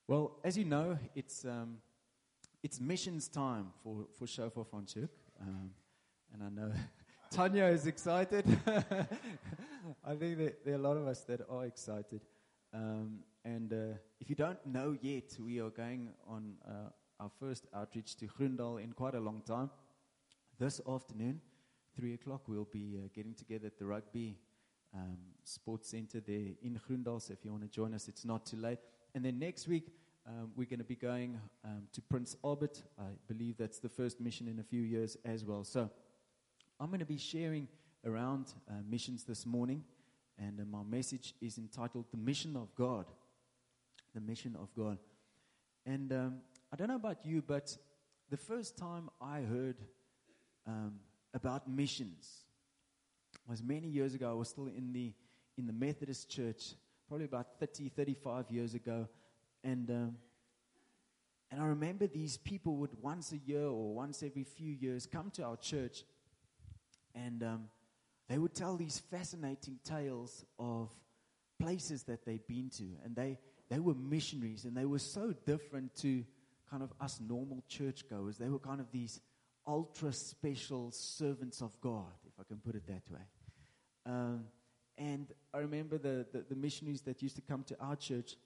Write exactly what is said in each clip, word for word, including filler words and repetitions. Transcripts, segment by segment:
Well, as you know, it's um, it's missions time for for Shofar van Chuk, um, and I know Tanya is excited. I think that there are a lot of us that are excited. Um, and uh, if you don't know yet, we are going on uh, our first outreach to Groendal in quite a long time. This afternoon, three o'clock, we'll be uh, getting together at the Rugby um, Sports Center there in Groendal. So if you want to join us, it's not too late. And then next week, um, we're going to be going um, to Prince Albert. I believe that's the first mission in a few years as well. So I'm going to be sharing around uh, missions this morning. And uh, my message is entitled The Mission of God. The Mission of God. And um, I don't know about you, but the first time I heard um, about missions was many years ago. I was still in the in the Methodist Church, probably about thirty, thirty-five years ago. And um, and I remember these people would once a year or once every few years come to our church, and um, they would tell these fascinating tales of places that they'd been to. And they, they were missionaries, and they were so different to kind of us normal churchgoers. They were kind of these ultra special servants of God, if I can put it that way. Um, and I remember the, the, the missionaries that used to come to our church,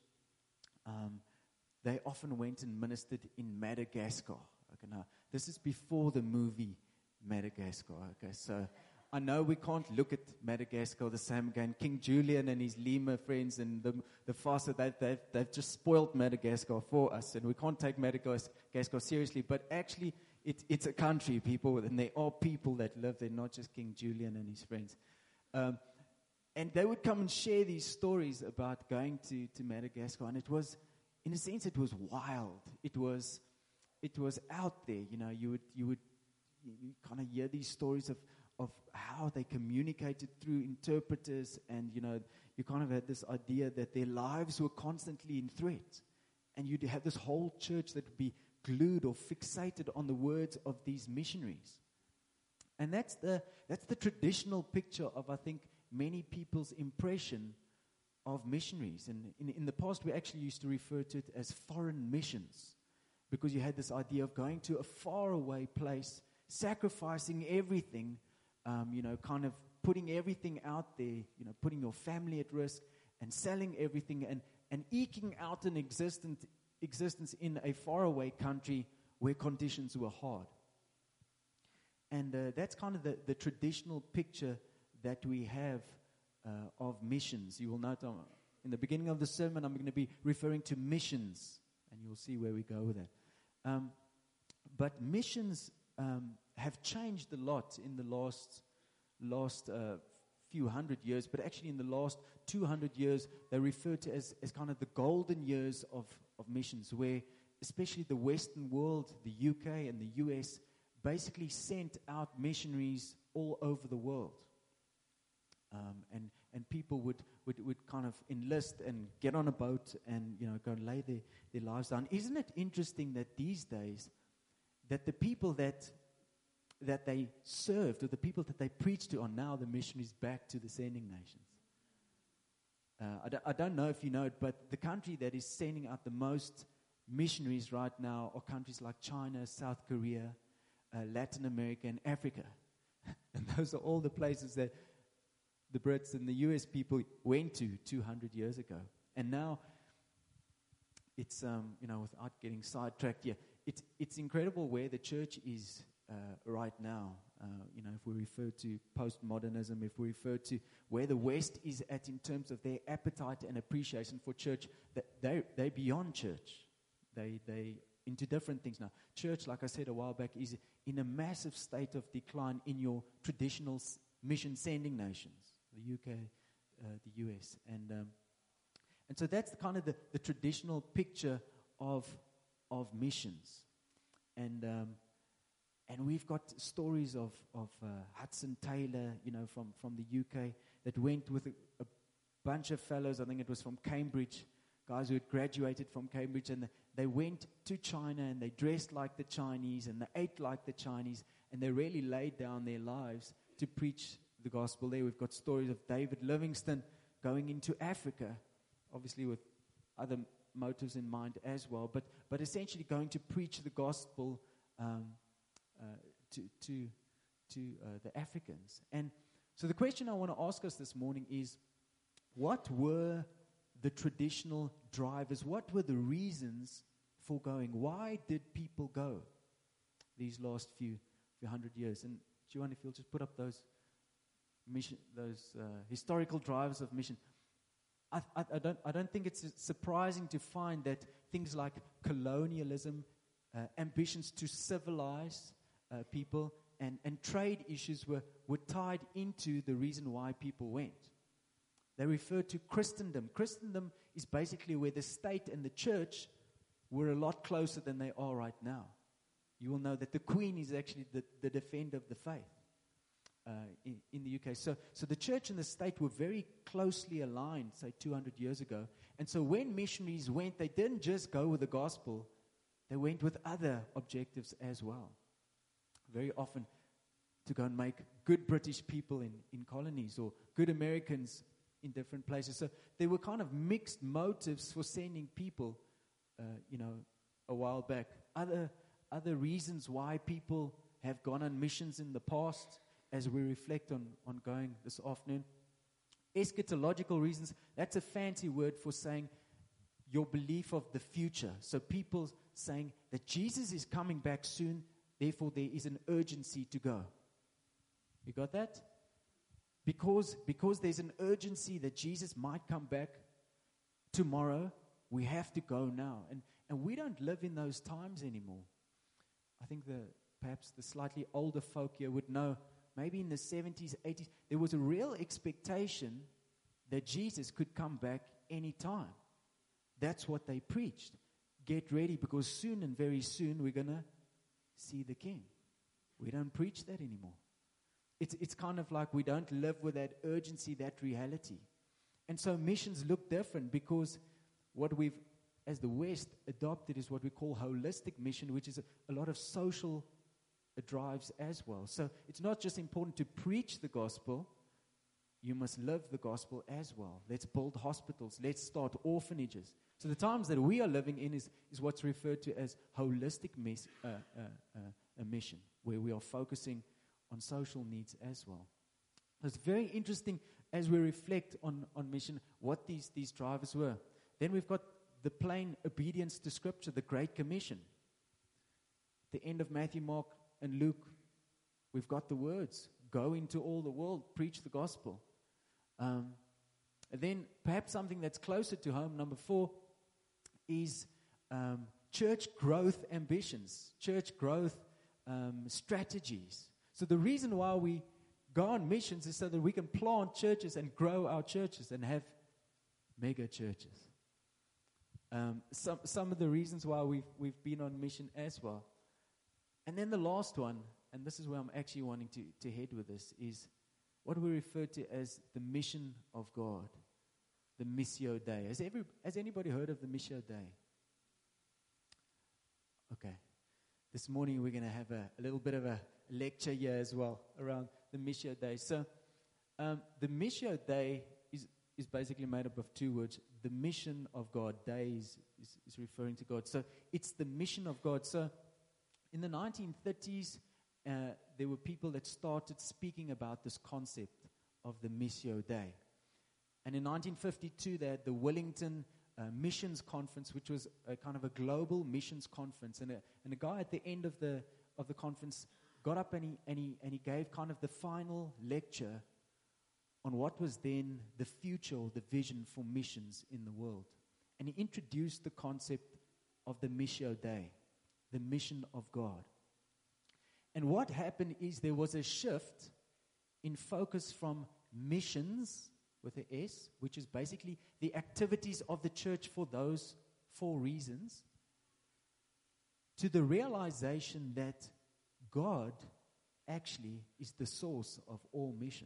um, they often went and ministered in Madagascar. Okay, now, this is before the movie Madagascar. Okay, so I know we can't look at Madagascar the same again. King Julian and his lemur friends and the the Fasa, they, they've, they've just spoiled Madagascar for us, and we can't take Madagascar seriously. But actually, it, it's a country, people, and there are people that live there, not just King Julian and his friends. Um, and they would come and share these stories about going to, to Madagascar, and it was, in a sense, it was wild. It was, it was out there. You know, you would you would you kind of hear these stories of. of how they communicated through interpreters, and, you know, you kind of had this idea that their lives were constantly in threat. And you'd have this whole church that would be glued or fixated on the words of these missionaries. And that's the that's the traditional picture of, I think, many people's impression of missionaries. And in, in the past, we actually used to refer to it as foreign missions, because you had this idea of going to a faraway place, sacrificing everything, Um, you know, kind of putting everything out there, you know, putting your family at risk and selling everything and, and eking out an existent, existence in a faraway country where conditions were hard. And uh, that's kind of the, the traditional picture that we have uh, of missions. You will note um, in the beginning of the sermon, I'm going to be referring to missions, and you'll see where we go with that. Um, but missions Um, have changed a lot in the last last uh, few hundred years, but actually in the last two hundred years, they're referred to as, as kind of the golden years of, of missions, where especially the Western world, the U K and the U S, basically sent out missionaries all over the world. Um, and and people would, would, would kind of enlist and get on a boat and, you know, go and lay their, their lives down. Isn't it interesting that these days, that the people that that they served, or the people that they preached to, are now the missionaries back to the sending nations? Uh, I, don't, I don't know if you know it, but the country that is sending out the most missionaries right now are countries like China, South Korea, uh, Latin America, and Africa. And those are all the places that the Brits and the U S people went to two hundred years ago. And now, it's, um, you know, without getting sidetracked here, It's it's incredible where the church is uh, right now. Uh, you know, if we refer to postmodernism, if we refer to where the West is at in terms of their appetite and appreciation for church, that they they're beyond church. They they into different things now. Church, like I said a while back, is in a massive state of decline in your traditional mission sending nations, the U K, uh, the U S, and um, and so that's kind of the, the traditional picture of. of missions. And um, and we've got stories of, of uh, Hudson Taylor, you know, from, from the U K, that went with a, a bunch of fellows, I think it was from Cambridge, guys who had graduated from Cambridge, and the, they went to China, and they dressed like the Chinese, and they ate like the Chinese, and they really laid down their lives to preach the gospel there. We've got stories of David Livingstone going into Africa, obviously with other motives in mind as well, but but essentially going to preach the gospel um, uh, to to to uh, the Africans. And so the question I want to ask us this morning is, what were the traditional drivers? What were the reasons for going? Why did people go these last few few hundred years? And Johan, if you'll just put up those mission, those uh, historical drivers of mission. I, I, I don't I don't think it's surprising to find that things like colonialism, uh, ambitions to civilize uh, people, and, and trade issues were, were tied into the reason why people went. They refer to Christendom. Christendom is basically where the state and the church were a lot closer than they are right now. You will know that the Queen is actually the, the defender of the faith uh, in, in the U K. So, so the church and the state were very closely aligned, say, two hundred years ago. And so when missionaries went, they didn't just go with the gospel. They went with other objectives as well. Very often to go and make good British people in, in colonies, or good Americans in different places. So there were kind of mixed motives for sending people, uh, you know, a while back. Other other reasons why people have gone on missions in the past, as we reflect on, on going this afternoon. Eschatological reasons, that's a fancy word for saying your belief of the future. So people saying that Jesus is coming back soon, therefore there is an urgency to go. You got that? Because, because there's an urgency that Jesus might come back tomorrow, we have to go now. And, and we don't live in those times anymore. I think the perhaps the slightly older folk here would know, maybe in the seventies, eighties, there was a real expectation that Jesus could come back any time. That's what they preached. Get ready, because soon and very soon we're going to see the King. We don't preach that anymore. It's it's kind of like we don't live with that urgency, that reality. And so missions look different, because what we've, as the West, adopted is what we call holistic mission, which is a, a lot of social uh, drives as well. So it's not just important to preach the gospel, you must live the gospel as well. Let's build hospitals. Let's start orphanages. So the times that we are living in is, is what's referred to as holistic mis- uh, uh, uh, a mission, where we are focusing on social needs as well. It's very interesting as we reflect on, on mission, what these, these drivers were. Then we've got the plain obedience to Scripture, the Great Commission. The end of Matthew, Mark, and Luke, we've got the words, go into all the world, preach the gospel. Um, and then perhaps something that's closer to home, number four, is um, church growth ambitions, church growth um, strategies. So the reason why we go on missions is so that we can plant churches and grow our churches and have mega churches. Um, some some of the reasons why we've we've been on mission as well. And then the last one, and this is where I'm actually wanting to, to head with this, is what we refer to as the mission of God, the Missio Dei. Has every has anybody heard of the Missio Dei? Okay. This morning we're going to have a, a little bit of a lecture here as well around the Missio Dei. So um, the Missio Dei is, is basically made up of two words. The mission of God. Dei is, is, is referring to God. So it's the mission of God. So in the nineteen thirties, uh, there were people that started speaking about this concept of the Missio Dei. And in nineteen fifty-two, they had the Wellington uh, Missions Conference, which was a kind of a global missions conference. And a, and a guy at the end of the of the conference got up and he, and he and he gave kind of the final lecture on what was then the future or the vision for missions in the world. And he introduced the concept of the Missio Dei, the mission of God. And what happened is there was a shift in focus from missions with an S, which is basically the activities of the church for those four reasons, to the realization that God actually is the source of all mission.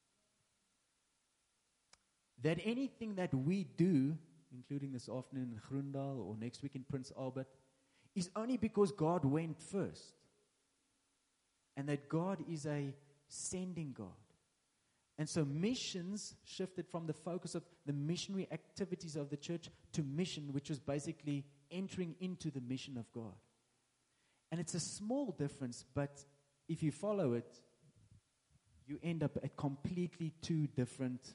That anything that we do, including this afternoon in Groendal or next week in Prince Albert, is only because God went first. And that God is a sending God. And so missions shifted from the focus of the missionary activities of the church to mission, which was basically entering into the mission of God. And it's a small difference, but if you follow it, you end up at completely two different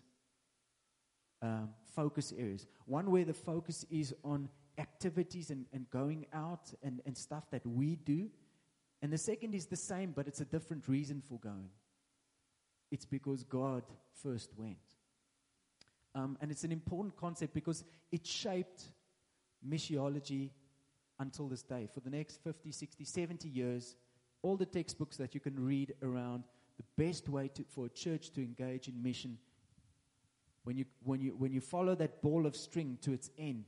um, focus areas. One where the focus is on activities and, and going out and, and stuff that we do. And the second is the same, but it's a different reason for going. It's because God first went. Um, and it's an important concept because it shaped missiology until this day. For the next fifty, sixty, seventy years, all the textbooks that you can read around the best way to, for a church to engage in mission, when you, when you, when you follow that ball of string to its end,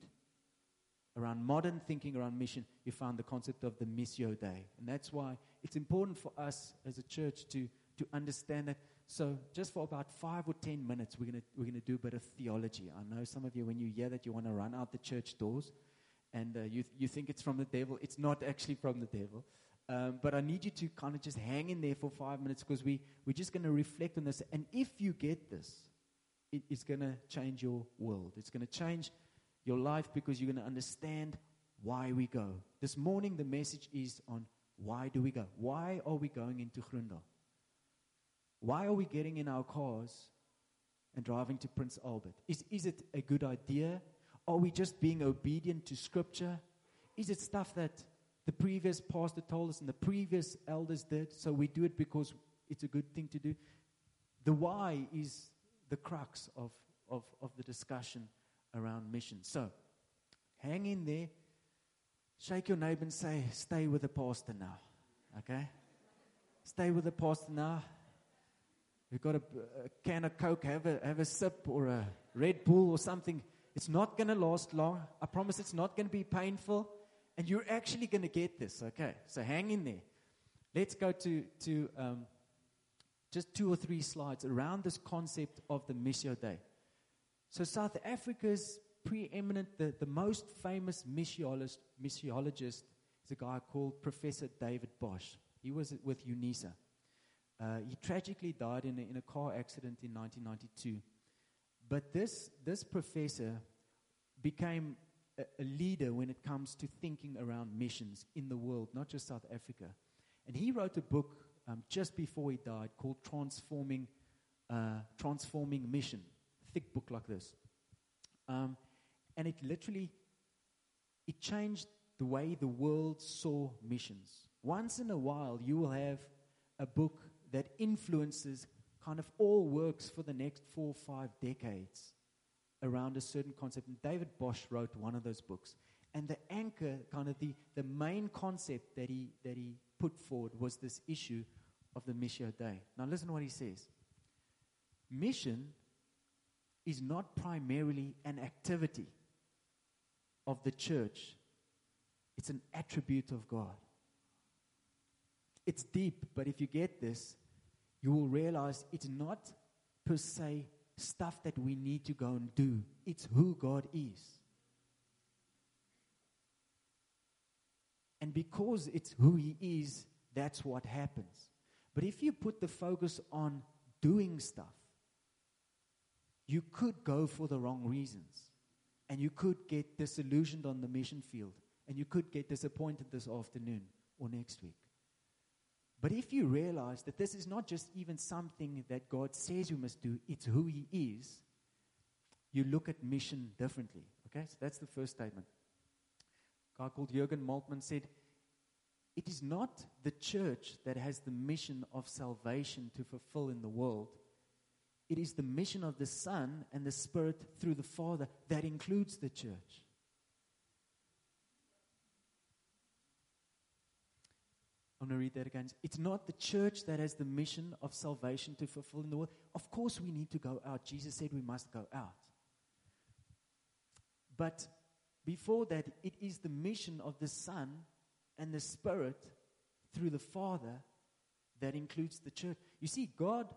around modern thinking around mission, you found the concept of the Missio Dei. And that's why it's important for us as a church to, to understand that. So just for about five or ten minutes, we're going to we're gonna do a bit of theology. I know some of you, when you hear that, you want to run out the church doors, and uh, you, you think it's from the devil. It's not actually from the devil. Um, but I need you to kind of just hang in there for five minutes because we, we're just going to reflect on this. And if you get this, it, it's going to change your world. It's going to change your life because you're going to understand why we go. This morning, the message is on why do we go? Why are we going into Grindel? Why are we getting in our cars and driving to Prince Albert? Is, is it a good idea? Are we just being obedient to Scripture? Is it stuff that the previous pastor told us and the previous elders did, so we do it because it's a good thing to do? The why is the crux of, of, of the discussion around mission. So, hang in there. Shake your neighbor and say, stay with the pastor now. Okay? Stay with the pastor now. You've got a, a can of Coke, have a, have a sip, or a Red Bull or something. It's not going to last long. I promise it's not going to be painful. And you're actually going to get this, okay? So hang in there. Let's go to, to um, just two or three slides around this concept of the Missio Dei. So South Africa's preeminent, the, the most famous missiologist, missiologist is a guy called Professor David Bosch. He was with UNISA. Uh, he tragically died in a, in a car accident in nineteen ninety-two. But this, this professor became a, a leader when it comes to thinking around missions in the world, not just South Africa. And he wrote a book um, just before he died called Transforming, uh, Transforming Mission. Thick book like this. Um, and it literally, it changed the way the world saw missions. Once in a while, you will have a book that influences kind of all works for the next four or five decades around a certain concept. And David Bosch wrote one of those books. And the anchor, kind of the, the main concept that he, that he put forward was this issue of the Missio Dei. Now listen to what he says. Mission is not primarily an activity of the church. It's an attribute of God. It's deep, but if you get this, you will realize it's not per se stuff that we need to go and do. It's who God is. And because it's who He is, that's what happens. But if you put the focus on doing stuff, you could go for the wrong reasons. And you could get disillusioned on the mission field. And you could get disappointed this afternoon or next week. But if you realize that this is not just even something that God says you must do, it's who He is, you look at mission differently. Okay, so that's the first statement. A guy called Jürgen Moltmann said, it is not the church that has the mission of salvation to fulfill in the world. It is the mission of the Son and the Spirit through the Father that includes the church. I'm going to read that again. It's not the church that has the mission of salvation to fulfill in the world. Of course we need to go out. Jesus said we must go out. But before that, it is the mission of the Son and the Spirit through the Father that includes the church. You see, God,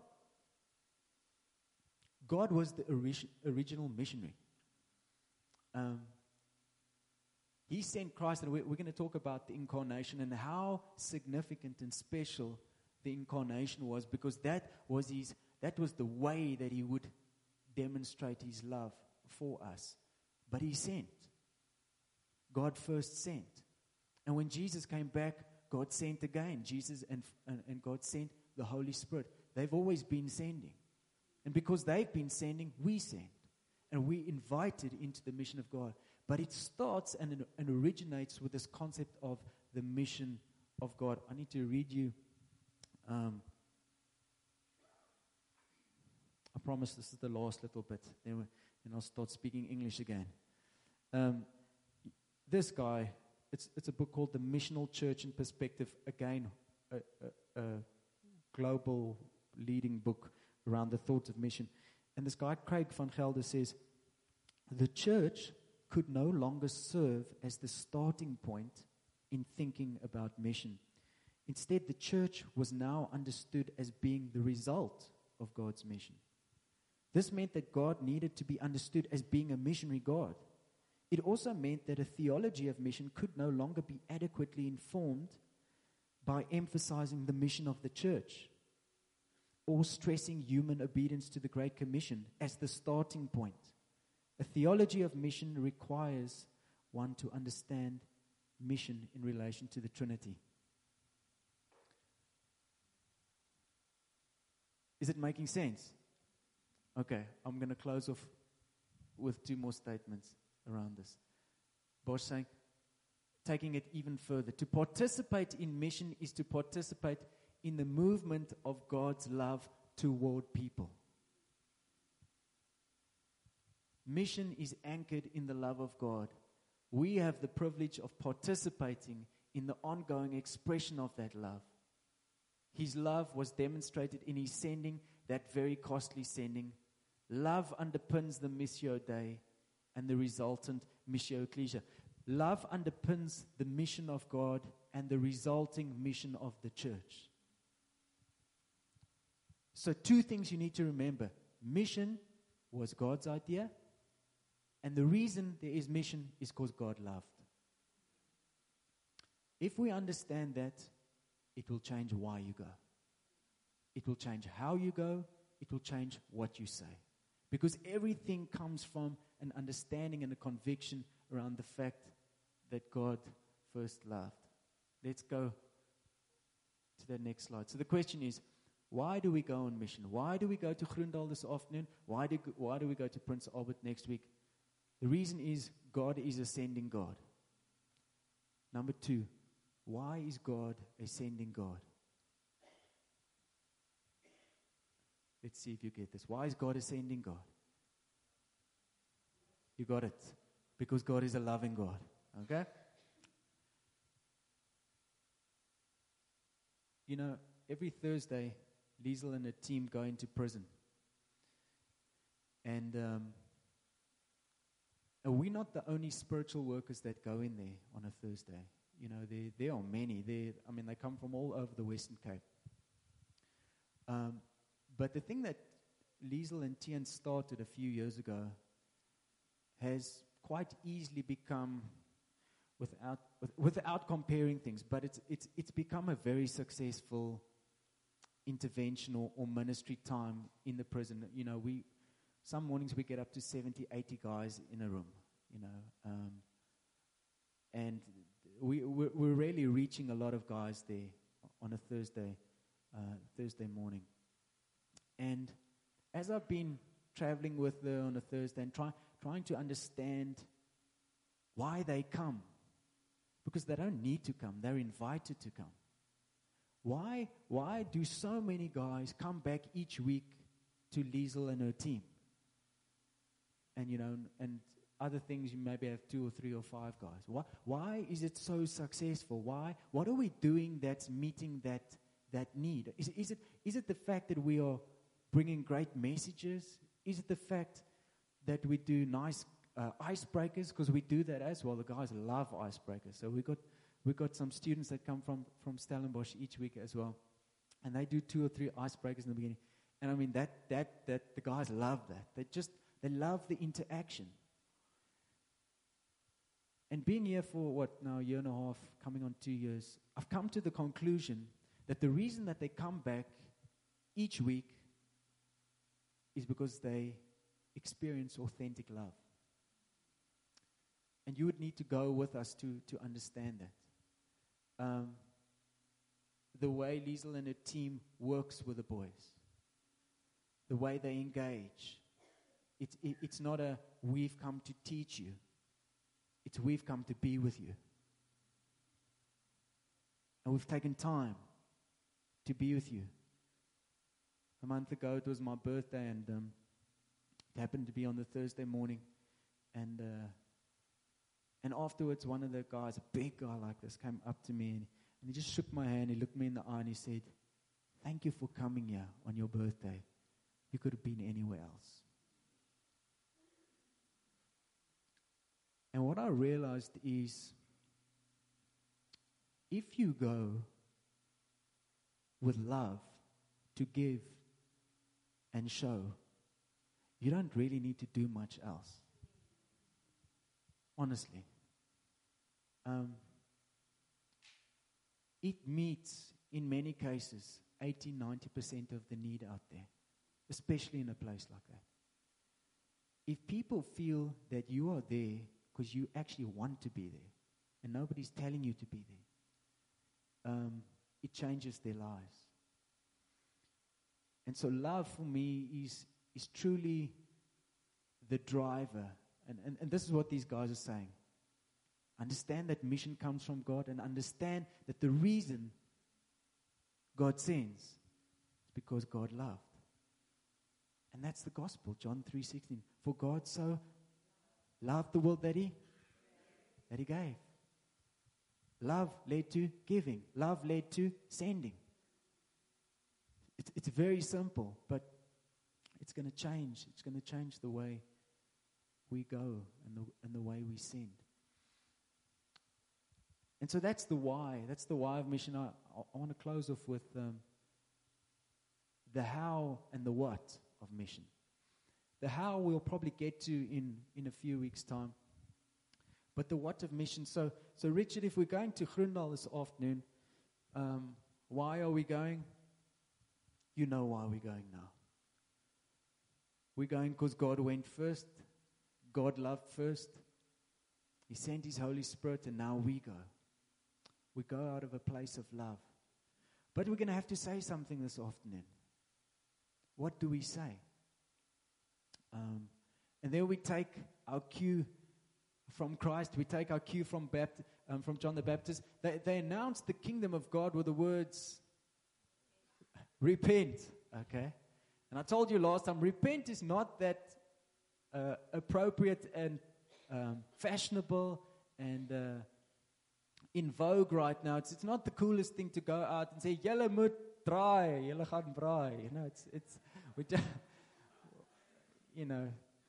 God was the ori- original missionary. Um, He sent Christ, and we're, we're going to talk about the incarnation and how significant and special the incarnation was, because that was His that was the way that he would demonstrate his love for us. But he sent. God first sent. And when Jesus came back, God sent again. Jesus and, and, and God sent the Holy Spirit. They've always been sending. And because they've been sending, we send. And we invited into the mission of God. But it starts and, and originates with this concept of the mission of God. I need to read you. Um, I promise this is the last little bit. Then, we, then I'll start speaking English again. Um, this guy, it's it's a book called The Missional Church in Perspective. Again, a, a, a global leading book around the thought of mission. And this guy, Craig van Gelder, says, the church could no longer serve as the starting point in thinking about mission. Instead, the church was now understood as being the result of God's mission. This meant that God needed to be understood as being a missionary God. It also meant that a theology of mission could no longer be adequately informed by emphasizing the mission of the church or stressing human obedience to the Great Commission as the starting point. A theology of mission requires one to understand mission in relation to the Trinity. Is it making sense? Okay, I'm going to close off with two more statements around this. Bosch saying, taking it even further, to participate in mission is to participate in the movement of God's love toward people. Mission is anchored in the love of God. We have the privilege of participating in the ongoing expression of that love. His love was demonstrated in his sending, that very costly sending. Love underpins the Missio Dei and the resultant Missio Ecclesia. Love underpins the mission of God and the resulting mission of the church. So two things you need to remember. Mission was God's idea, and the reason there is mission is because God loved. If we understand that, it will change why you go. It will change how you go. It will change what you say. Because everything comes from an understanding and a conviction around the fact that God first loved. Let's go to the next slide. So the question is, why do we go on mission? Why do we go to Groendal this afternoon? Why do, why do we go to Prince Albert next week? The reason is God is a sending God. Number two, why is God a sending God? Let's see if you get this. Why is God a sending God? You got it. Because God is a loving God. Okay? You know, every Thursday, Liesel and her team go into prison. And um, are we not the only spiritual workers that go in there on a Thursday? You know, there, there are many. There, I mean, they come from all over the Western Cape. Um, but the thing that Liesel and Tian started a few years ago has quite easily become, without with, without comparing things, but it's it's it's become a very successful intervention or, or ministry time in the prison. You know, we some mornings we get up to seventy, eighty guys in a room. You know, um, and we we're, we're really reaching a lot of guys there on a Thursday uh, Thursday morning. And as I've been traveling with her on a Thursday and try, trying to understand why they come, because they don't need to come, they're invited to come. Why, why do so many guys come back each week to Liesel and her team? And, you know, and other things, you maybe have two or three or five guys. Why, why is it so successful? Why? What are we doing that's meeting that that need? Is, is, it, is it the fact that we are bringing great messages? Is it the fact that we do nice uh, icebreakers? Because we do that as well. The guys love icebreakers. So we got we got some students that come from, from Stellenbosch each week as well. And they do two or three icebreakers in the beginning. And I mean, that that that the guys love that. They just, they love the interaction. And being here for, what, now a year and a half, coming on two years, I've come to the conclusion that the reason that they come back each week is because they experience authentic love. And you would need to go with us to, to understand that. Um, the way Liesel and her team works with the boys, the way they engage, it, it, it's not a we've come to teach you. It's we've come to be with you. And we've taken time to be with you. A month ago, it was my birthday, and um, it happened to be on the Thursday morning. And uh, and afterwards, one of the guys, a big guy like this, came up to me, and, and he just shook my hand. He looked me in the eye, and he said, "Thank you for coming here on your birthday. You could have been anywhere else." And what I realized is, if you go with love to give and show, you don't really need to do much else. Honestly. Um, it meets, in many cases, eighty, ninety percent of the need out there, especially in a place like that. If people feel that you are there because you actually want to be there, and nobody's telling you to be there, um, it changes their lives. And so love for me is is truly the driver. And, and, and this is what these guys are saying. Understand that mission comes from God, and understand that the reason God sends is because God loved. And that's the gospel, John three sixteen. For God so loved the world that he, that he gave. Love led to giving. Love led to sending. It's, it's very simple, but it's going to change. It's going to change the way we go and the, and the way we send. And so that's the why. That's the why of mission. I, I want to close off with um, the how and the what of mission. The how we'll probably get to in, in a few weeks' time. But the what of mission. So, so Richard, if we're going to Groendal this afternoon, um, why are we going? You know why we're going now. We're going because God went first. God loved first. He sent His Holy Spirit, and now we go. We go out of a place of love. But we're going to have to say something this afternoon. What do we say? Um, and then we take our cue from Christ. We take our cue from Bapt- um, from John the Baptist. They, they announced the kingdom of God with the words, repent. Okay? And I told you last time, repent is not that uh, appropriate and um, fashionable and uh, in vogue right now. It's, it's not the coolest thing to go out and say, "Julle moet draai, julle gaan braai." You know, it's it's we just, you know.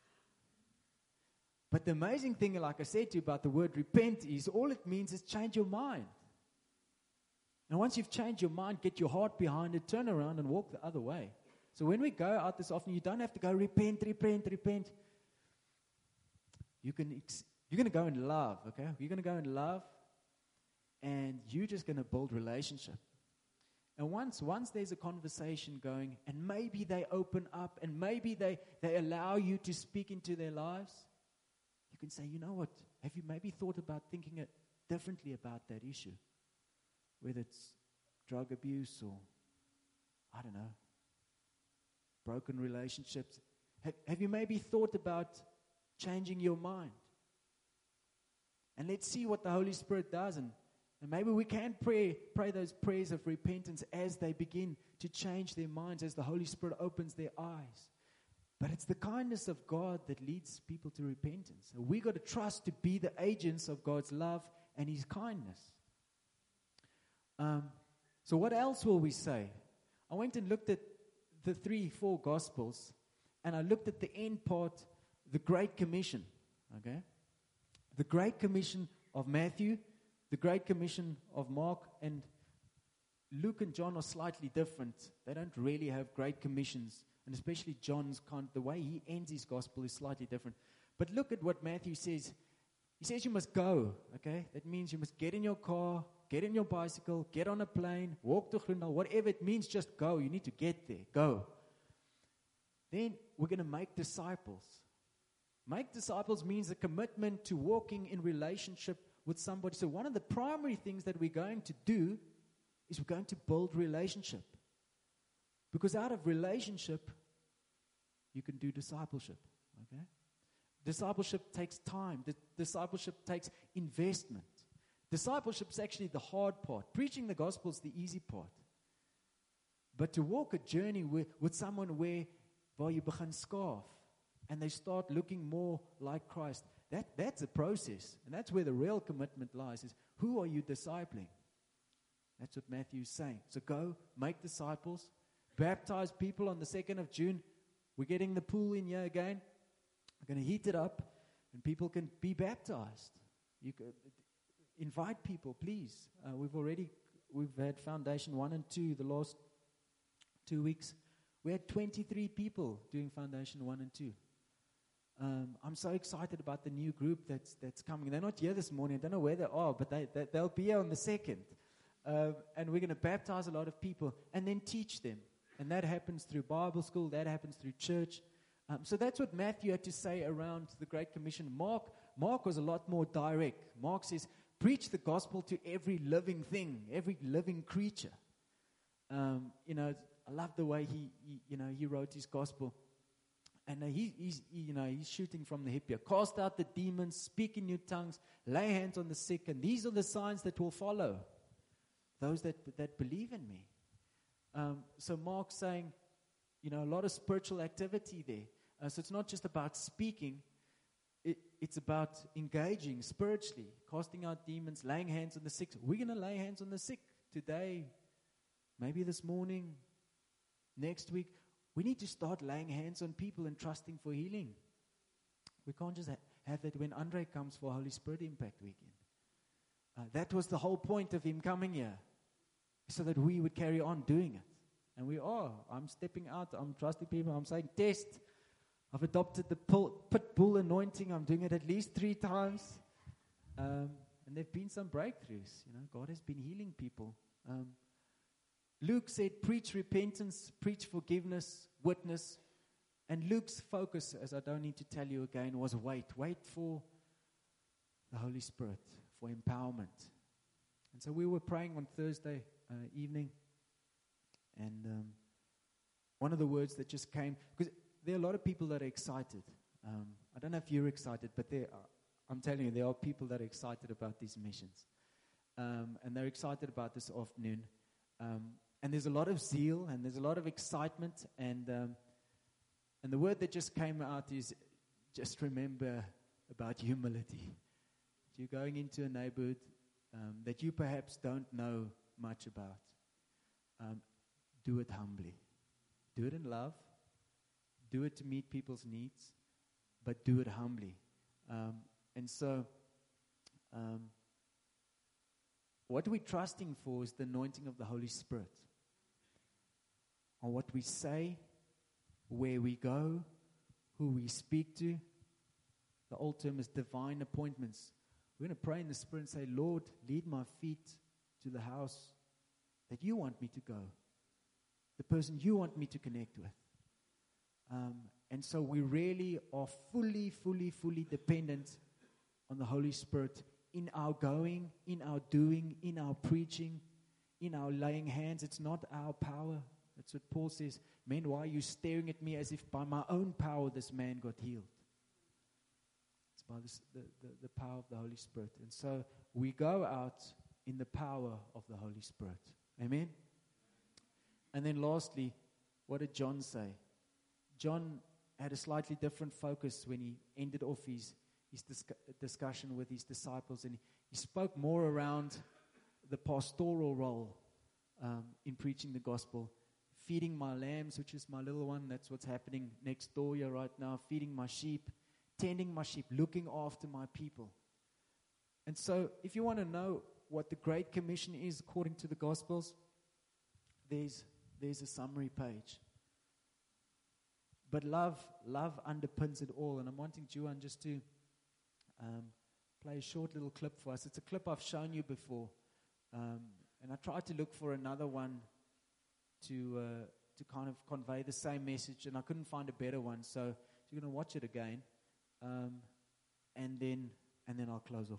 But the amazing thing, like I said to you about the word repent, is all it means is change your mind. And once you've changed your mind, get your heart behind it, turn around and walk the other way. So when we go out this afternoon, you don't have to go repent, repent, repent. You can ex- you're going to go in love, okay? You're going to go in love, and you're just going to build relationship. And once once there's a conversation going, and maybe they open up, and maybe they, they allow you to speak into their lives, you can say, you know what, have you maybe thought about thinking it differently about that issue? Whether it's drug abuse or, I don't know, broken relationships. Have, have you maybe thought about changing your mind? And let's see what the Holy Spirit does. And, and maybe we can pray, pray those prayers of repentance as they begin to change their minds, as the Holy Spirit opens their eyes. But it's the kindness of God that leads people to repentance. So we got to trust to be the agents of God's love and His kindness. Um, so what else will we say? I went and looked at the three, four Gospels, and I looked at the end part, the Great Commission. Okay, the Great Commission of Matthew, the Great Commission of Mark, and Luke and John are slightly different. They don't really have great commissions, and especially John's kind. The way he ends his Gospel is slightly different. But look at what Matthew says. He says you must go. Okay, that means you must get in your car. Get in your bicycle, get on a plane, walk to Groendal, whatever it means, just go. You need to get there. Go. Then we're going to make disciples. Make disciples means a commitment to walking in relationship with somebody. So one of the primary things that we're going to do is we're going to build relationship. Because out of relationship, you can do discipleship. Okay? Discipleship takes time. D- discipleship takes investment. Discipleship is actually the hard part. Preaching the gospel is the easy part. But to walk a journey with, with someone where, waar jy begin skaaf, and they start looking more like Christ, that, that's a process. And that's where the real commitment lies, is who are you discipling? That's what Matthew's saying. So go, make disciples, baptize people on the second of June. We're getting the pool in here again. We're going to heat it up, and people can be baptized. You could invite people, please. Uh, we've already, we've had Foundation one and two the last two weeks. We had twenty-three people doing Foundation one and two. Um, I'm so excited about the new group that's that's coming. They're not here this morning. I don't know where they are, but they, they, they'll be here on the second. Um, and we're going to baptize a lot of people and then teach them. And that happens through Bible school. That happens through church. Um, so that's what Matthew had to say around the Great Commission. Mark, Mark was a lot more direct. Mark says, preach the gospel to every living thing, every living creature. Um, you know, I love the way he, he, you know, he wrote his gospel. And uh, he, he's, he, you know, he's shooting from the hip here. Cast out the demons, speak in new tongues, lay hands on the sick, and these are the signs that will follow those that that believe in me. Um, so Mark's saying, you know, a lot of spiritual activity there. Uh, so it's not just about speaking. It, it's about engaging spiritually, casting out demons, laying hands on the sick. We're going to lay hands on the sick today, maybe this morning, next week. We need to start laying hands on people and trusting for healing. We can't just ha- have that when Andre comes for Holy Spirit Impact Weekend. Uh, that was the whole point of him coming here, so that we would carry on doing it. And we are. I'm stepping out. I'm trusting people. I'm saying, test. I've adopted the pull, pit bull anointing. I'm doing it at least three times. Um, and there have been some breakthroughs. You know, God has been healing people. Um, Luke said, preach repentance, preach forgiveness, witness. And Luke's focus, as I don't need to tell you again, was wait. Wait for the Holy Spirit, for empowerment. And so we were praying on Thursday uh, evening. And um, one of the words that just came, because there are a lot of people that are excited. Um, I don't know if you're excited, but there are, I'm telling you, there are people that are excited about these missions. Um, and they're excited about this afternoon. Um, and there's a lot of zeal, and there's a lot of excitement. And um, and the word that just came out is, just remember about humility. You're going into a neighborhood um, that you perhaps don't know much about. Um, do it humbly. Do it in love. Do it to meet people's needs, but do it humbly. Um, and so, um, what we're trusting for is the anointing of the Holy Spirit. On what we say, where we go, who we speak to. The old term is divine appointments. We're going to pray in the Spirit and say, Lord, lead my feet to the house that you want me to go. The person you want me to connect with. Um, and so we really are fully, fully, fully dependent on the Holy Spirit in our going, in our doing, in our preaching, in our laying hands. It's not our power. That's what Paul says. Men, why are you staring at me as if by my own power this man got healed? It's by this, the, the, the power of the Holy Spirit. And so we go out in the power of the Holy Spirit. Amen? And then lastly, what did John say? John had a slightly different focus when he ended off his, his discu- discussion with his disciples. And he spoke more around the pastoral role um, in preaching the gospel. Feeding my lambs, which is my little one. That's what's happening next door here right now. Feeding my sheep. Tending my sheep. Looking after my people. And so, if you want to know what the Great Commission is according to the Gospels, there's, there's a summary page. But love, love underpins it all. And I'm wanting Juan just to um, play a short little clip for us. It's a clip I've shown you before. Um, and I tried to look for another one to uh, to kind of convey the same message, and I couldn't find a better one. So you're going to watch it again, um, and then and then I'll close off.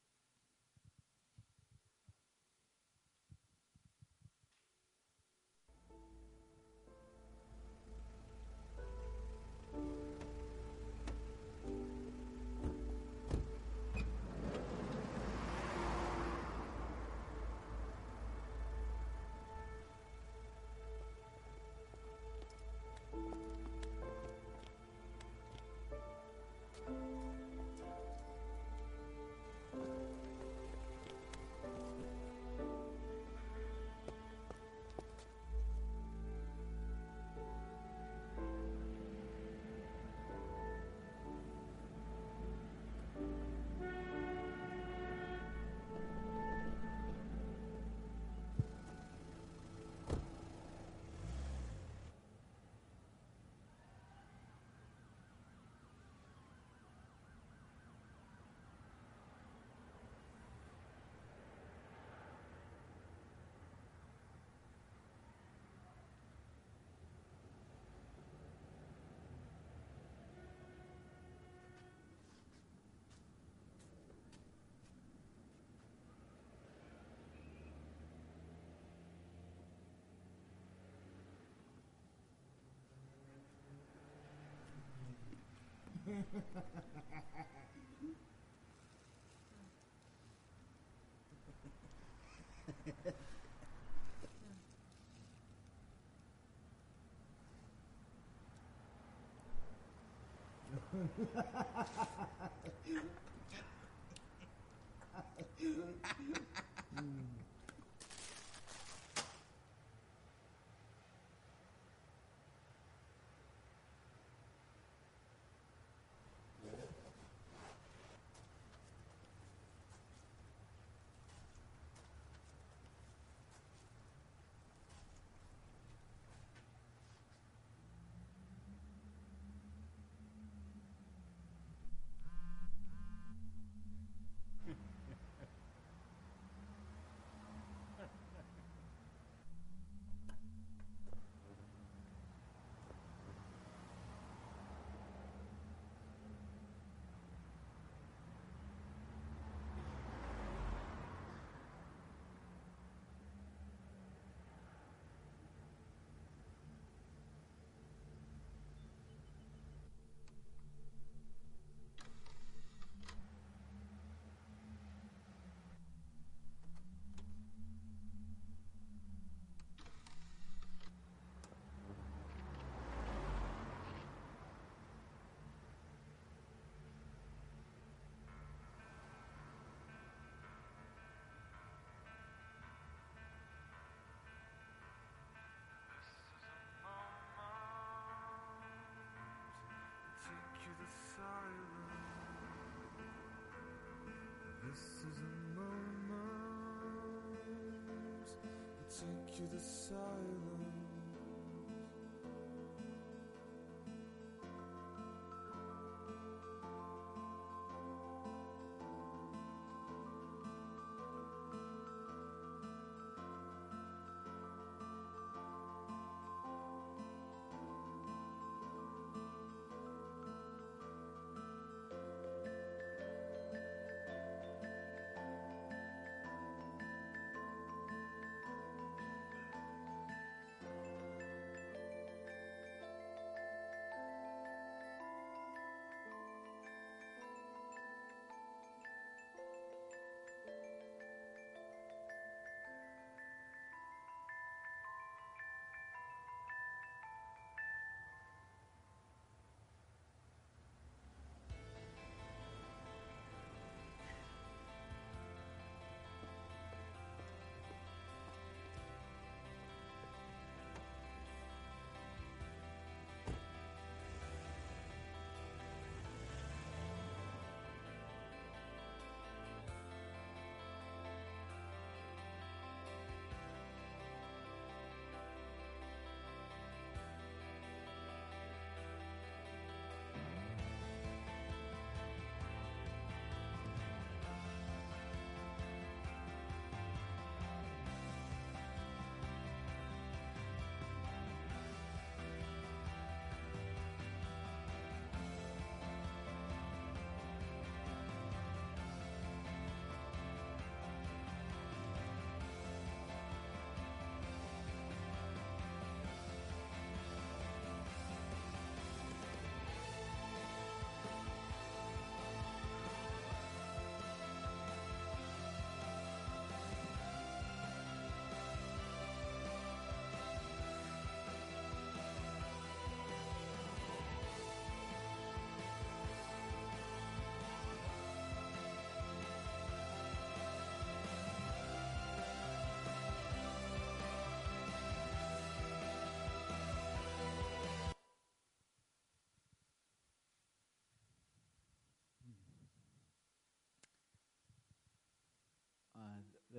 Take you the silence.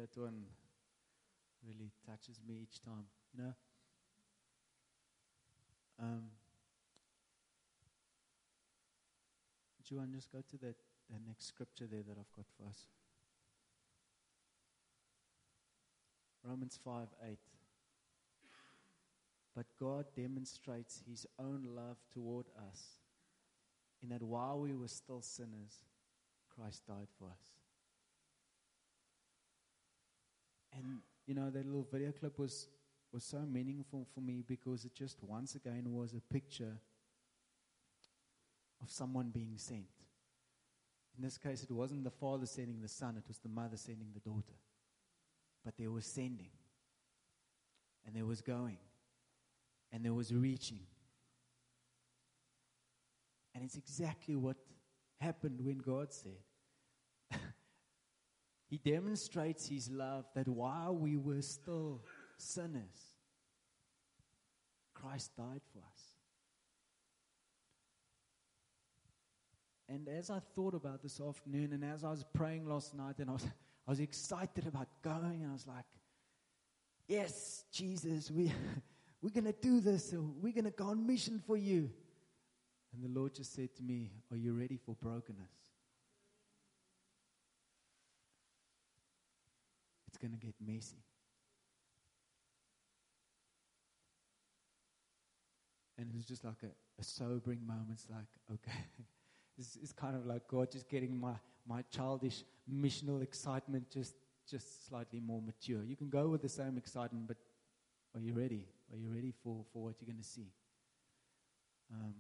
that one really touches me each time, you know. Um, Juan, just go to that, that next scripture there that I've got for us. Romans five eight. But God demonstrates His own love toward us in that while we were still sinners, Christ died for us. And, you know, that little video clip was, was so meaningful for me because it just once again was a picture of someone being sent. In this case, it wasn't the father sending the son, it was the mother sending the daughter. But there was sending, and there was going, and there was reaching. And it's exactly what happened when God said. He demonstrates His love that while we were still sinners, Christ died for us. And as I thought about this afternoon, and as I was praying last night, and I was, I was excited about going, and I was like, yes, Jesus, we, we're going to do this. We're going to go on mission for you. And the Lord just said to me, are you ready for brokenness? It's going to get messy. And it was just like a, a sobering moment. It's like, okay. It's, it's kind of like God just getting my, my childish missional excitement just, just slightly more mature. You can go with the same excitement, but are you ready? Are you ready for, for what you're going to see? Um,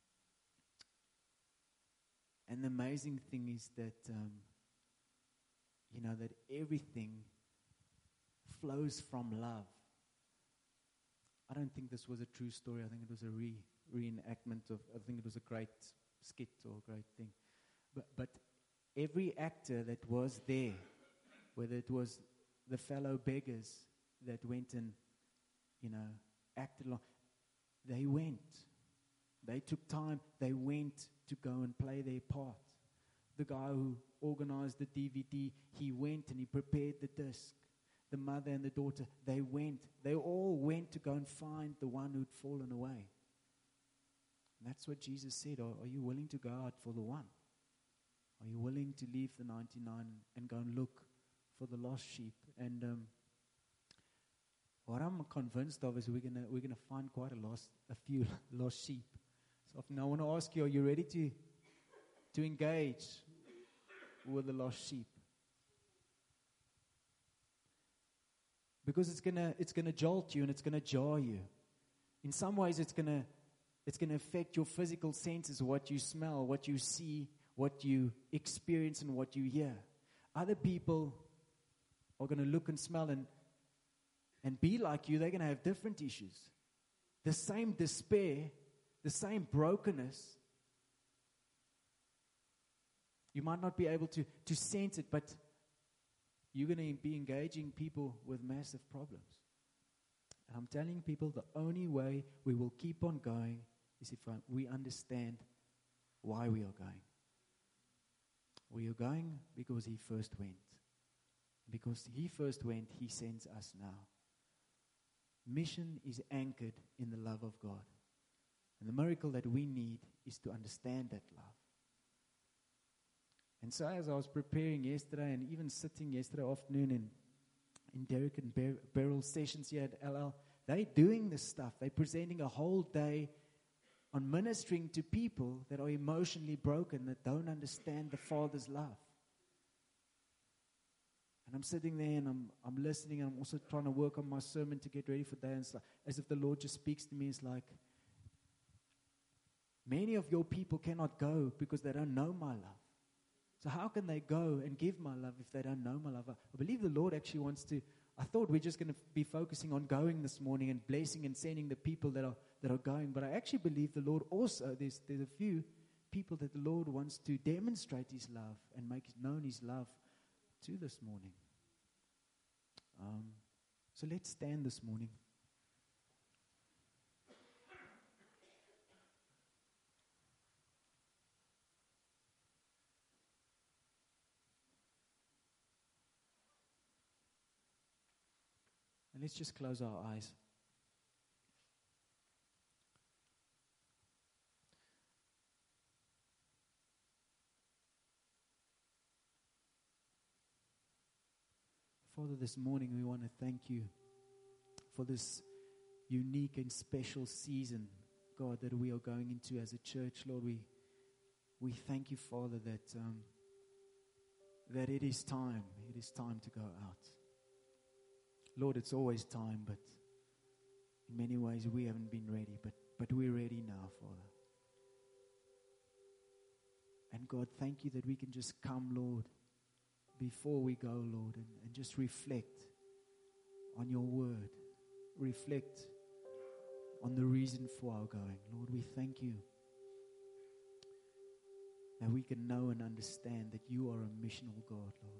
and the amazing thing is that, um, you know, that everything flows from love. I don't think this was a true story. I think it was a re, reenactment of, I think it was a great skit or a great thing. But, but every actor that was there, whether it was the fellow beggars that went and, you know, acted along, they went. They took time. They went to go and play their part. The guy who organized the D V D, he went and he prepared the disc. The mother and the daughter, they went. They all went to go and find the one who'd fallen away. And that's what Jesus said. Are, are you willing to go out for the one? Are you willing to leave the ninety-nine and go and look for the lost sheep? And um, what I'm convinced of is we're gonna we're gonna find quite a lost a few lost sheep. So I want to ask you: are you ready to to engage with the lost sheep? Because it's gonna it's gonna jolt you and it's gonna jar you. In some ways, it's gonna it's gonna affect your physical senses, what you smell, what you see, what you experience, and what you hear. Other people are gonna look and smell and and be like you. They're gonna have different issues. The same despair, the same brokenness. You might not be able to to sense it, but you're going to be engaging people with massive problems. And I'm telling people the only way we will keep on going is if we understand why we are going. We are going because He first went. Because He first went, He sends us now. Mission is anchored in the love of God. And the miracle that we need is to understand that love. And so as I was preparing yesterday and even sitting yesterday afternoon in, in Derek and Ber- Beryl's sessions here at L L, they're doing this stuff. They're presenting a whole day on ministering to people that are emotionally broken, that don't understand the Father's love. And I'm sitting there and I'm I'm listening. And I'm also trying to work on my sermon to get ready for that. And it's like, as if the Lord just speaks to me. It's like, many of your people cannot go because they don't know my love. So how can they go and give my love if they don't know my love? I believe the Lord actually wants to. I thought we're just going to be focusing on going this morning and blessing and sending the people that are that are going. But I actually believe the Lord also, there's, there's a few people that the Lord wants to demonstrate His love and make known His love to this morning. Um, so let's stand this morning. And let's just close our eyes. Father, this morning we want to thank you for this unique and special season, God, that we are going into as a church. Lord, we we thank you, Father, that um, that it is time. It is time to go out. Lord, it's always time, but in many ways we haven't been ready, but but we're ready now, Father. And God, thank you that we can just come, Lord, before we go, Lord, and, and just reflect on your word. Reflect on the reason for our going. Lord, we thank you that we can know and understand that you are a missional God, Lord.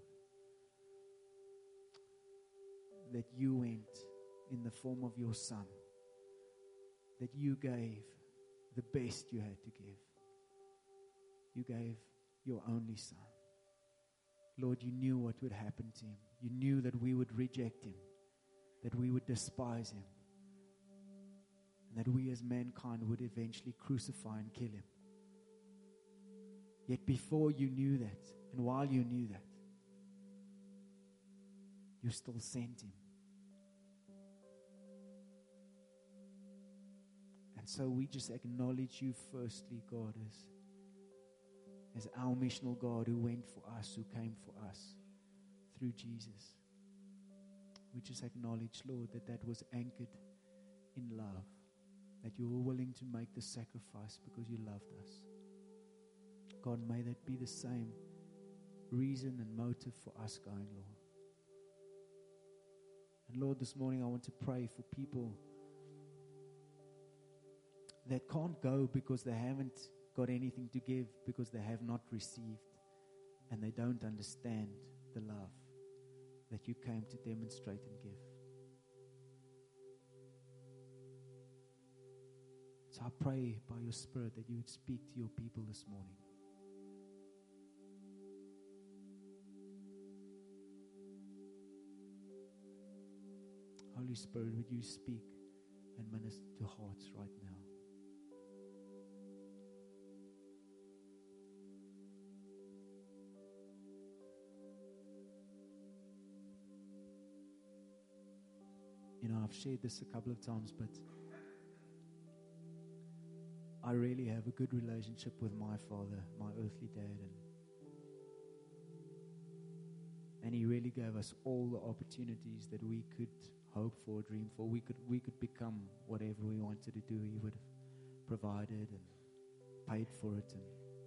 That you went in the form of your Son. That you gave the best you had to give. You gave your only Son. Lord, you knew what would happen to him. You knew that we would reject him, that we would despise him, and that we as mankind would eventually crucify and kill him. Yet before you knew that, and while you knew that, you still sent him. And so we just acknowledge you firstly, God, as as our missional God who went for us, who came for us through Jesus. We just acknowledge, Lord, that that was anchored in love, that you were willing to make the sacrifice because you loved us. God, may that be the same reason and motive for us going, Lord. And Lord, this morning I want to pray for people that can't go because they haven't got anything to give, because they have not received and they don't understand the love that you came to demonstrate and give. So I pray by your Spirit that you would speak to your people this morning. Holy Spirit, would you speak and minister to hearts right now? You know, I've shared this a couple of times, but I really have a good relationship with my father, my earthly dad, and and he really gave us all the opportunities that we could hope for, dream for. We could we could become whatever we wanted to do. He would have provided and paid for it, and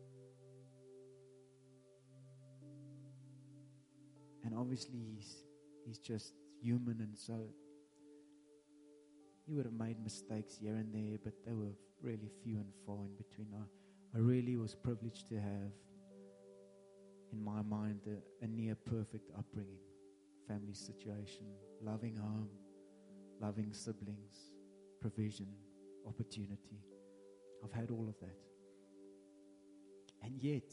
and obviously he's he's just human, and so he would have made mistakes here and there, but they were really few and far in between. I, I really was privileged to have, in my mind, a, a near perfect upbringing, family situation, loving home, loving siblings, provision, opportunity. I've had all of that. And yet,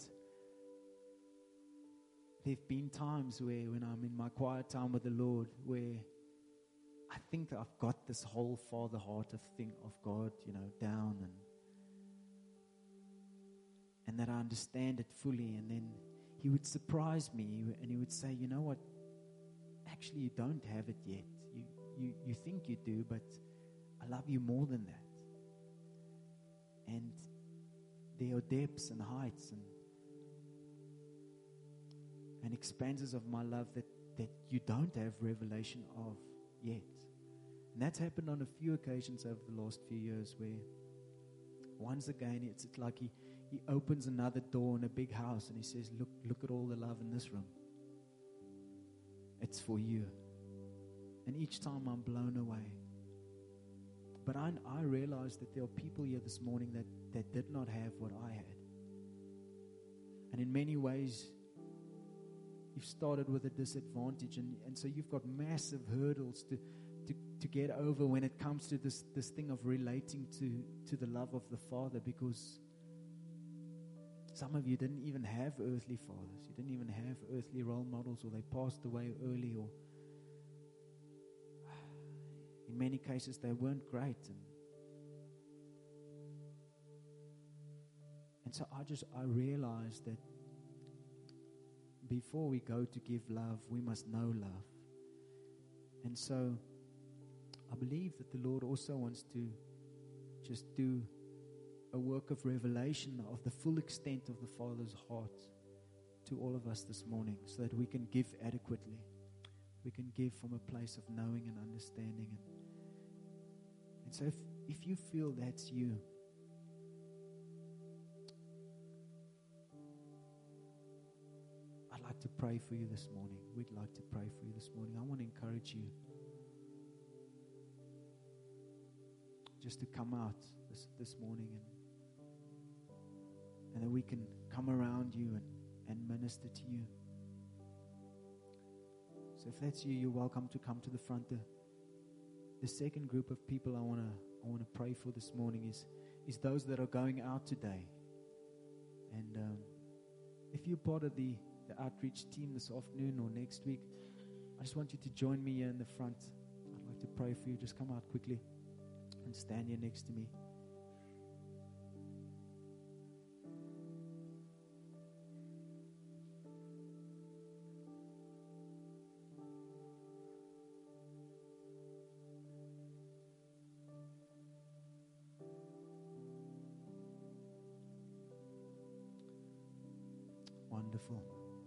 there have been times where, when I'm in my quiet time with the Lord, where I think that I've got this whole father heart of thing of God, you know, down, and and that I understand it fully. And then he would surprise me, and he would say, you know what, actually you don't have it yet. You you you think you do, but I love you more than that. And there are depths and heights and and expanses of my love that, that you don't have revelation of yet. And that's happened on a few occasions over the last few years, where once again it's, it's like he, he opens another door in a big house and he says, look, look at all the love in this room. It's for you. And each time I'm blown away. But I, I realize that there are people here this morning that, that did not have what I had. And in many ways, you've started with a disadvantage, and, and so you've got massive hurdles to, to, to get over when it comes to this, this thing of relating to, to the love of the Father, because some of you didn't even have earthly fathers. You didn't even have earthly role models, or they passed away early, or many cases they weren't great. And, and so I just, I realized that before we go to give love, we must know love. And so I believe that the Lord also wants to just do a work of revelation of the full extent of the Father's heart to all of us this morning, so that we can give adequately. We can give from a place of knowing and understanding. And, and so if, if you feel that's you, I'd like to pray for you this morning. We'd like to pray for you this morning. I want to encourage you just to come out this, this morning, and and that we can come around you and, and minister to you. So if that's you, you're welcome to come to the front. The, the second group of people I want to I want to pray for this morning is, is those that are going out today. And um, if you're part of the, the outreach team this afternoon or next week, I just want you to join me here in the front. I'd like to pray for you. Just come out quickly and stand here next to me. Wonderful.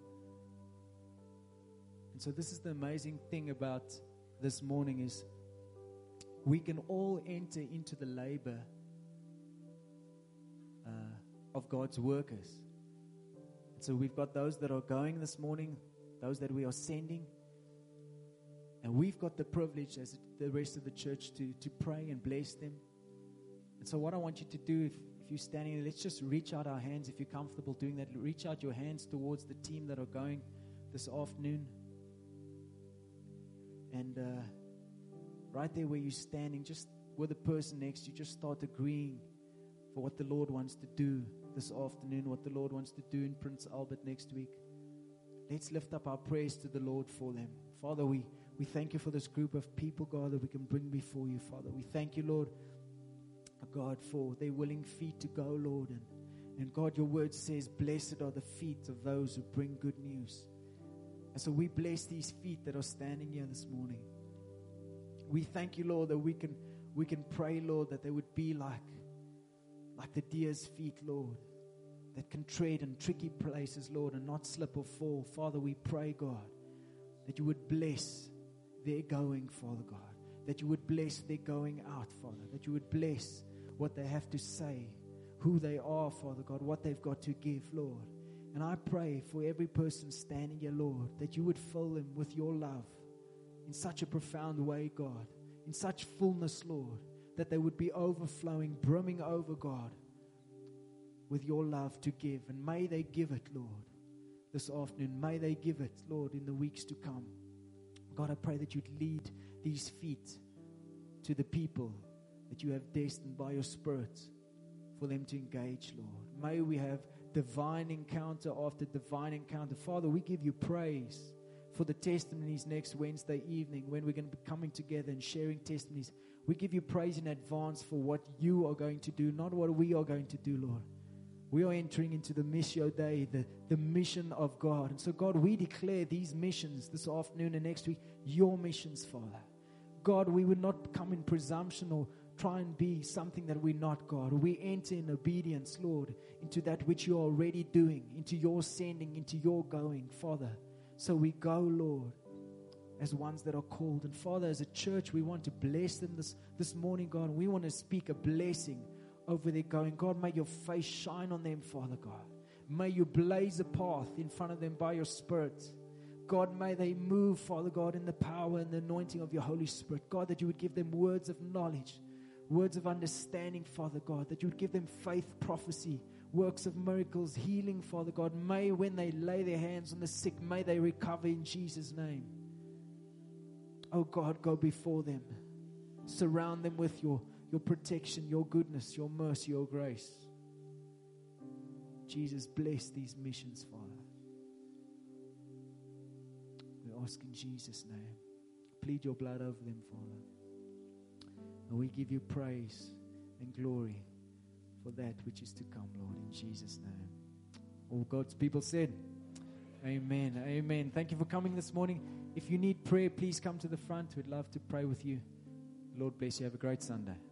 And so this is the amazing thing about this morning, is we can all enter into the labor uh, of God's workers. And so we've got those that are going this morning, those that we are sending, and we've got the privilege as the rest of the church to, to pray and bless them. And so what I want you to do, if If you're standing there, let's just reach out our hands. If you're comfortable doing that, reach out your hands towards the team that are going this afternoon. And uh, right there where you're standing, just with the person next to you, just start agreeing for what the Lord wants to do this afternoon, what the Lord wants to do in Prince Albert next week. Let's lift up our prayers to the Lord for them. Father, we, we thank you for this group of people, God, that we can bring before you, Father. We thank you, Lord, God, for their willing feet to go, Lord. And, and God, your word says, blessed are the feet of those who bring good news. And so we bless these feet that are standing here this morning. We thank you, Lord, that we can we can pray, Lord, that they would be like, like the deer's feet, Lord, that can tread in tricky places, Lord, and not slip or fall. Father, we pray, God, that you would bless their going, Father God, that you would bless their going out, Father, that you would bless what they have to say, who they are, Father God, what they've got to give, Lord. And I pray for every person standing here, Lord, that you would fill them with your love in such a profound way, God, in such fullness, Lord, that they would be overflowing, brimming over, God, with your love to give. And may they give it, Lord, this afternoon. May they give it, Lord, in the weeks to come. God, I pray that you'd lead these feet to the people that you have destined by your Spirit for them to engage, Lord. May we have divine encounter after divine encounter. Father, we give you praise for the testimonies next Wednesday evening when we're going to be coming together and sharing testimonies. We give you praise in advance for what you are going to do, not what we are going to do, Lord. We are entering into the Missio Dei, the, the mission of God. And so, God, we declare these missions this afternoon and next week, your missions, Father. God, we would not come in presumption or try and be something that we're not, God. We enter in obedience, Lord, into that which you are already doing, into your sending, into your going, Father. So we go, Lord, as ones that are called. And Father, as a church, we want to bless them this, this morning, God. We want to speak a blessing over their going. God, may your face shine on them, Father God. May you blaze a path in front of them by your Spirit. God, may they move, Father God, in the power and the anointing of your Holy Spirit. God, that you would give them words of knowledge, words of understanding, Father God, that you would give them faith, prophecy, works of miracles, healing, Father God. May when they lay their hands on the sick, may they recover in Jesus' name. Oh God, go before them. Surround them with your, your protection, your goodness, your mercy, your grace. Jesus, bless these missions, Father. We ask in Jesus' name. Plead your blood over them, Father. And we give you praise and glory for that which is to come, Lord, in Jesus' name. All God's people said, amen, amen. Thank you for coming this morning. If you need prayer, please come to the front. We'd love to pray with you. Lord bless you. Have a great Sunday.